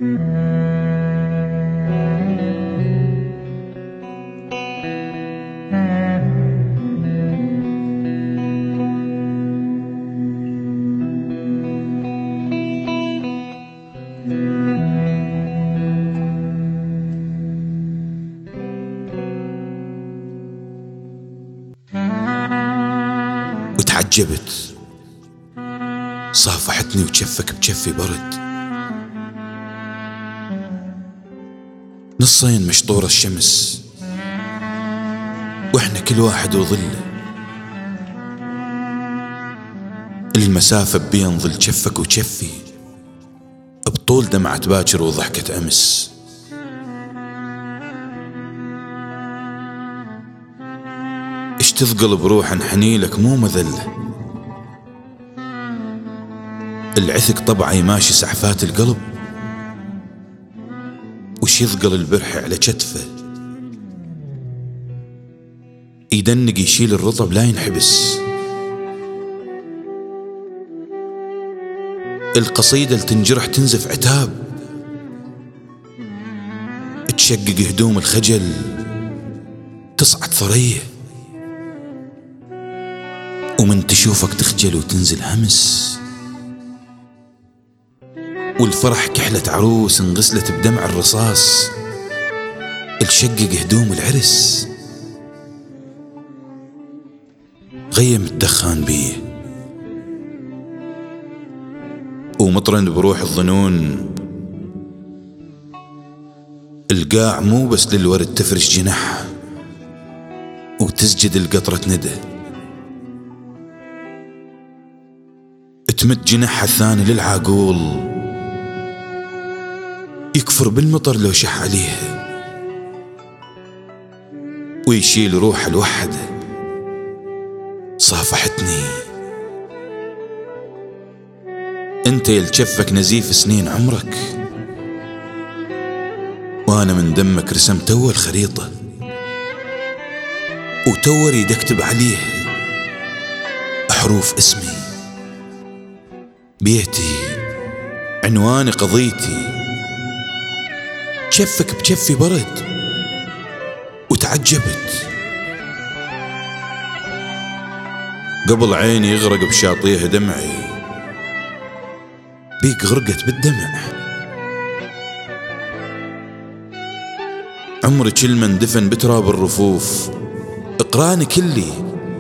وتعجبت، صافحتني وتشفك بجفي برد، نصين مشطورة الشمس واحنا كل واحد وظله، المسافة بين ظل جفك وجفي بطول دمعة باكر وضحكة أمس. اش تثقل بروح نحنيلك مو مذلة، العثق طبعي ماشي سحفات القلب، وش يثقل البرح على كتفه، يدنق يشيل الرطب لا ينحبس. القصيدة لتنجرح تنزف عتاب، تشقق هدوم الخجل تصعد ثريه، ومن تشوفك تخجل وتنزل همس. والفرح كحلة عروس انغسلت بدمع الرصاص، الشقق هدوم العرس، غيم الدخان بيه ومطرن بروح الظنون. القاع مو بس للورد تفرش جناحها وتسجد القطرة ندى، تمد جناحها الثاني للعاقول، يكفر بالمطر لو شح عليها، ويشيل روحها الوحدة. صافحتني انت يلجفك نزيف سنين عمرك، وانا من دمك رسمت اول خريطة، وتو اريد اكتب عليها حروف اسمي، بيتي، عنواني، قضيتي. جفك بجفي برد وتعجبت، قبل عيني يغرق بشاطيه دمعي، بيك غرقت بالدمع. عمري كل من دفن بتراب الرفوف، اقراني كلي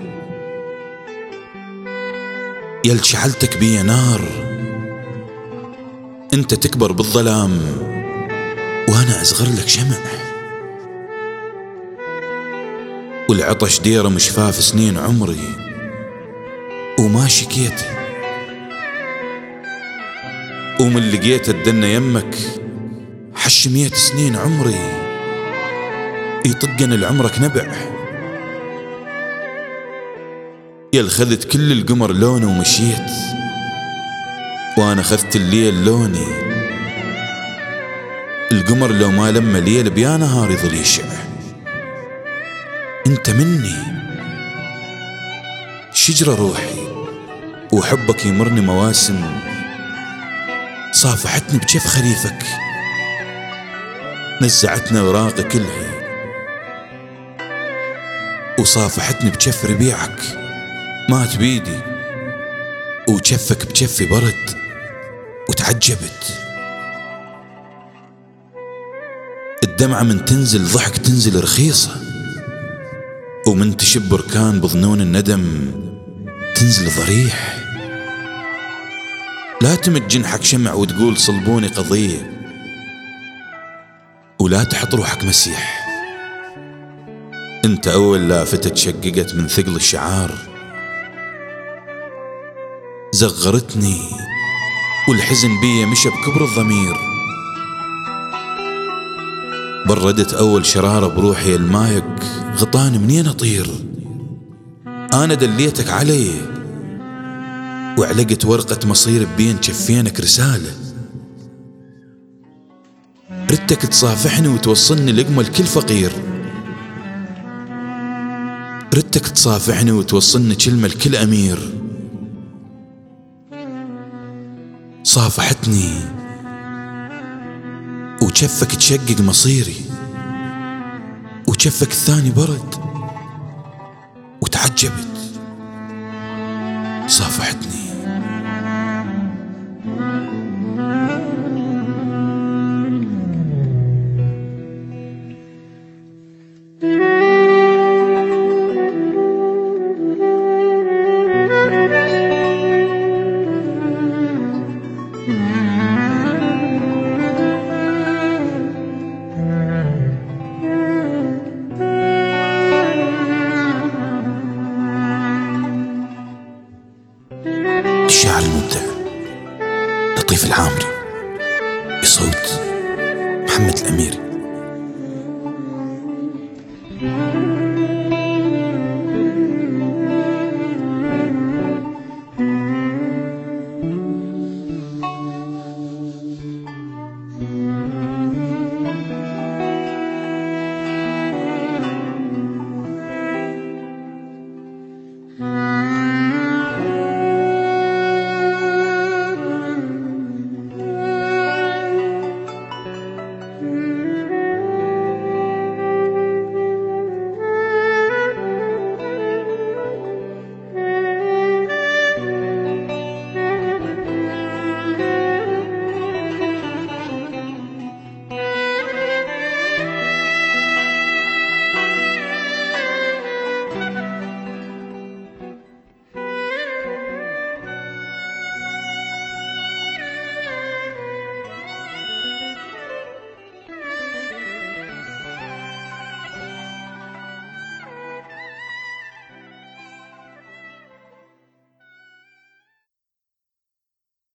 يل شعلتك بي نار. انت تكبر بالظلام وانا اصغر لك شمع، والعطش ديره مشفاف سنين عمري وما شكيته، ومن لقيت الدنة يمك حش 100 سنين عمري يطقن العمرك نبع. يل خذت كل القمر لونه ومشيت، وانا خذت الليل لوني. القمر لو ما لما ليل بيا نهار يظل يشع. انت مني شجرة روحي، وحبك يمرني مواسم. صافحتني بجف خريفك، نزعتنا اوراق كلها، وصافحتني بجف ربيعك. مات بيدي وجفك بجفي برد وتعجبت. الدمعة من تنزل ضحك تنزل رخيصة، ومن تشب بركان بظنون الندم تنزل ضريح. لا تمد جنحك شمع وتقول صلبوني قضية، ولا تحط روحك مسيح. انت اول لافتة تشققت من ثقل الشعار، زغرتني والحزن بي مشى بكبر الضمير. بردت اول شرارة بروحي المايق، غطاني منين اطير. انا دليتك علي وعلقت ورقة مصير بين كفينك رسالة. ردتك تصافحني وتوصلني لقمة لكل فقير، ردتك تصافحني وتوصلني كلمة لكل أمير. صافحتني وجفك تشقق مصيري، وجفك الثاني برد وتعجبت صافحتني. الشاعر المبدع لطيف العامري بصوت محمد الأميري.